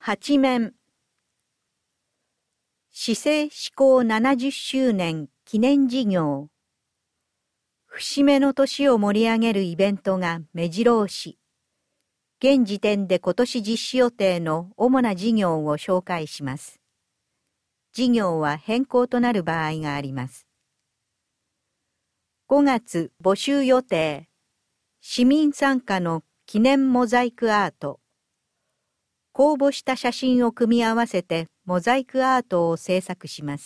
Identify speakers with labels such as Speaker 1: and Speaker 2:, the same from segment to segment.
Speaker 1: 8面市政施行70周年記念事業節目の年を盛り上げるイベントが目白押し。現時点で今年実施予定の主な事業を紹介します。事業は変更となる場合があります。5月募集予定。市民参加の記念モザイクアート。公募した写真を組み合わせてモザイクアートを制作します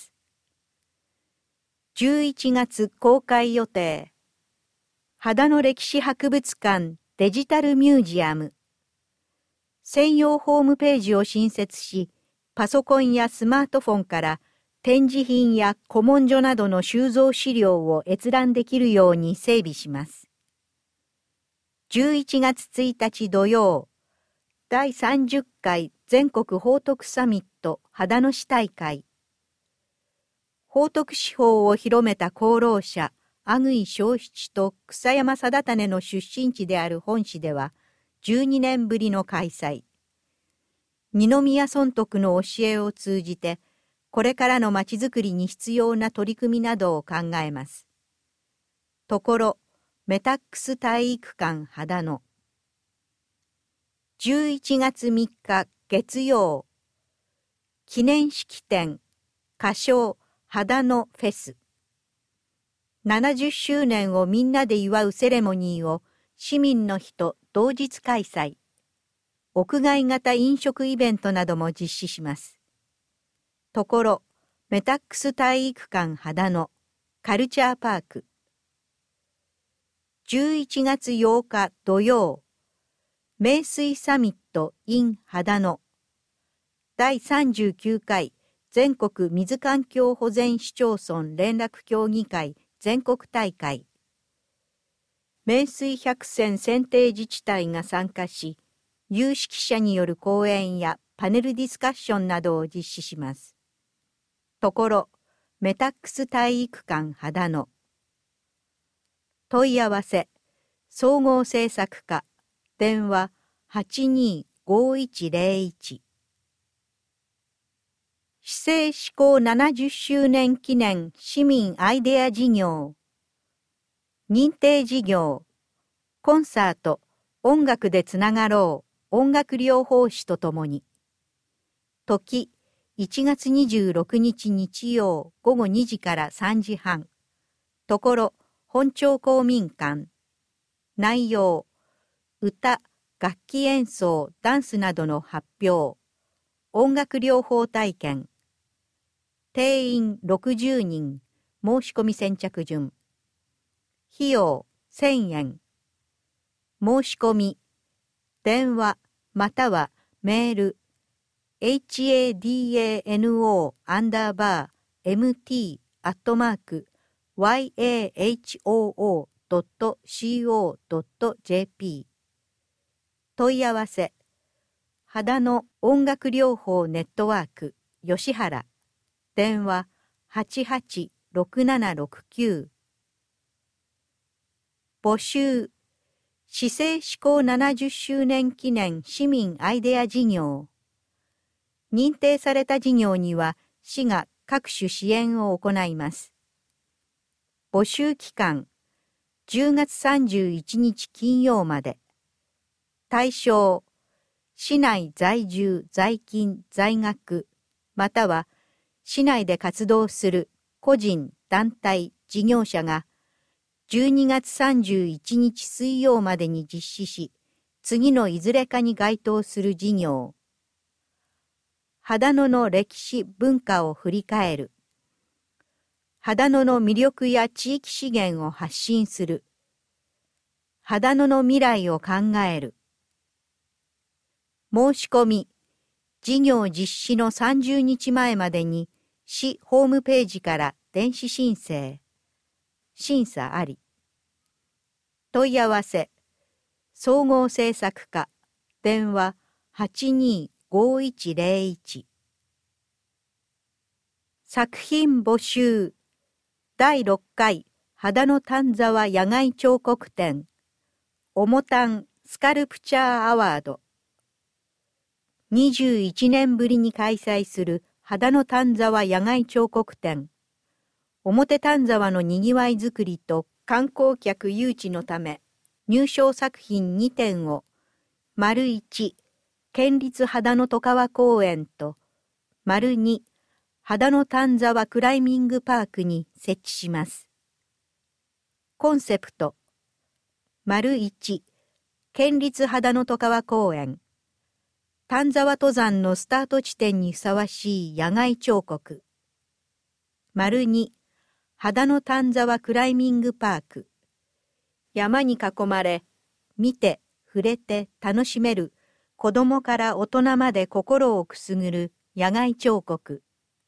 Speaker 1: 。11月公開予定。秦野歴史博物館デジタルミュージアム。専用ホームページを新設し、パソコンやスマートフォンから展示品や古文書などの収蔵資料を閲覧できるように整備します。11月1日土曜、第30回全国宝徳サミット秦野市大会。宝徳市法を広めた功労者、阿久井正七と草山貞胤の出身地である本市では、12年ぶりの開催。二宮尊徳の教えを通じて、これからのまちづくりに必要な取り組みなどを考えます。ところ、メタックス体育館秦野。11月3日月曜。記念式典、歌唱秦野フェス。70周年をみんなで祝うセレモニーを市民の日と同日開催。屋外型飲食イベントなども実施します。ところ、メタックス体育館秦野、カルチャーパーク。11月8日土曜、名水サミット in 秦野。第39回全国水環境保全市町村連絡協議会全国大会。名水百選選定自治体が参加し、有識者による講演やパネルディスカッションなどを実施します。ところ、メタックス体育館秦野。問い合わせ、総合制作課、電話825101。市政施行70周年記念市民アイデア事業。認定事業。コンサート、音楽でつながろう。音楽療法士とともに。時、1月26日日曜午後2時から3時半。ところ、本町公民館。内容、歌、楽器演奏、ダンスなどの発表。音楽療法体験。定員60人。申し込み先着順。費用1000円。申し込み。電話またはメール hadano@yahoo.co.jp 問い合わせ秦野音楽療法ネットワーク吉原電話886769募集市政施行70周年記念市民アイデア事業。認定された事業には市が各種支援を行います。募集期間、10月31日金曜まで。対象、市内在住、在勤、在学、または市内で活動する個人、団体、事業者が12月31日水曜までに実施し、次のいずれかに該当する事業。秦野の歴史文化を振り返る。秦野の魅力や地域資源を発信する。秦野の未来を考える。申し込み。事業実施の30日前までに市ホームページから電子申請。審査あり。問い合わせ、総合制作課、電話825101。作品募集、第6回秦野丹沢野外彫刻展、オモタンスカルプチャーアワード。 21年ぶりに開催する秦野丹沢野外彫刻展。表丹沢のにぎわいづくりと観光客誘致のため、入賞作品2点を、1、県立秦野外川公園と、2、秦野丹沢クライミングパークに設置します。コンセプト、1、県立秦野外川公園。丹沢登山のスタート地点にふさわしい野外彫刻。2、秦野丹沢クライミングパーク。山に囲まれ、見て、触れて楽しめる子供から大人まで心をくすぐる野外彫刻。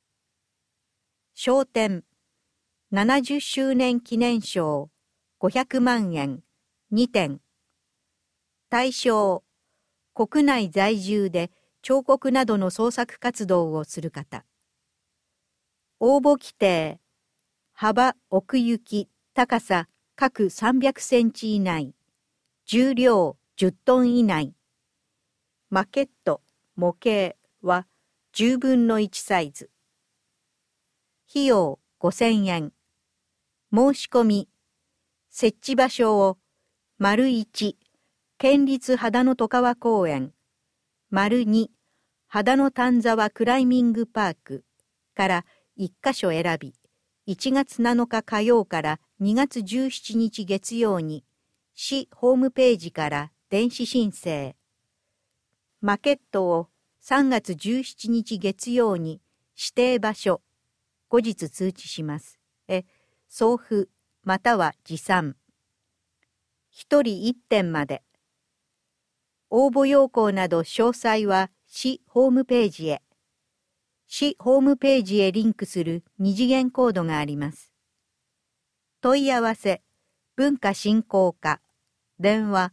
Speaker 1: 賞典、70周年記念賞、500万円、2点。対象、国内在住で彫刻などの創作活動をする方。応募規定、幅、奥行き、高さ、各300センチ以内。重量、10トン以内。マケット、模型は10分の1サイズ。費用5000円。申し込み。設置場所を、1、県立秦野外川公園。2、秦野丹沢クライミングパークから1カ所選び、1月7日火曜から2月17日月曜に、市ホームページから電子申請。マケットを3月17日月曜に指定場所、後日通知します。送付または持参。1人1点まで。応募要項など詳細は市ホームページへ。市ホームページへリンクする二次元コードがあります。問い合わせ、文化振興課、電話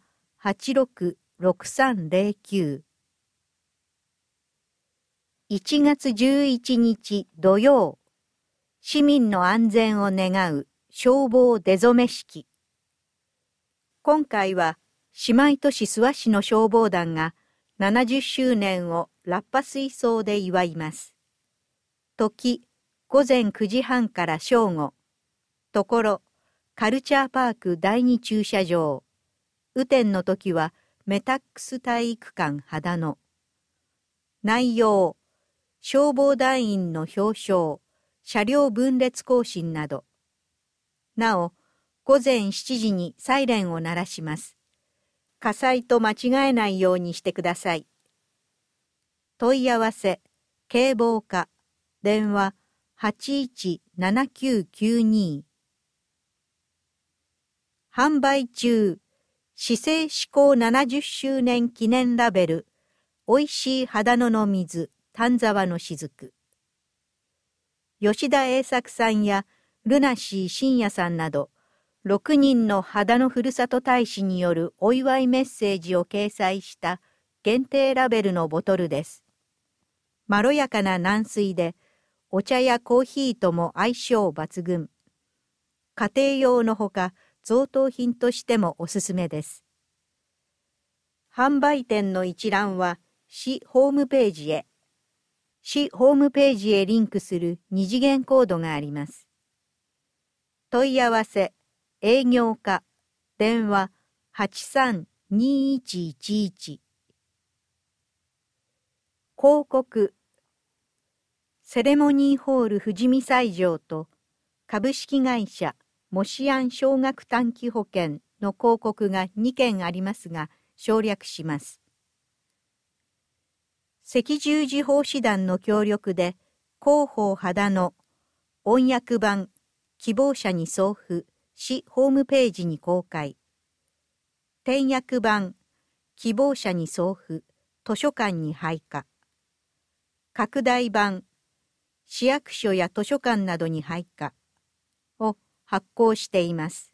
Speaker 1: 866309。1月11日土曜、市民の安全を願う消防出初め式。今回は姉妹都市諏訪市の消防団が70周年をラッパ水槽で祝います。時、午前9時半から正午。ところ、カルチャーパーク第2駐車場。雨天の時はメタックス体育館秦野。内容、消防団員の表彰、車両分列行進など。なお、午前7時にサイレンを鳴らします。火災と間違えないようにしてください。問い合わせ、警防課、電話817992。販売中、市政施行70周年記念ラベル、おいしい秦野の水、丹沢の雫。吉田栄作さんやルナシー深夜さんなど、6人の秦野ふるさと大使によるお祝いメッセージを掲載した限定ラベルのボトルです。まろやかな軟水で、お茶やコーヒーとも相性抜群。家庭用のほか、贈答品としてもおすすめです。販売店の一覧は市ホームページへ。市ホームページへリンクする二次元コードがあります。問い合わせ、営業課、電話832111。広告、セレモニーホール富士見西条と株式会社モシアン少額短期保険の広告が2件ありますが省略します。赤十字奉仕団の協力で広報秦野音訳版希望者に送付市ホームページに公開。点訳版希望者に送付図書館に配下。拡大版市役所や図書館などに配下を発行しています。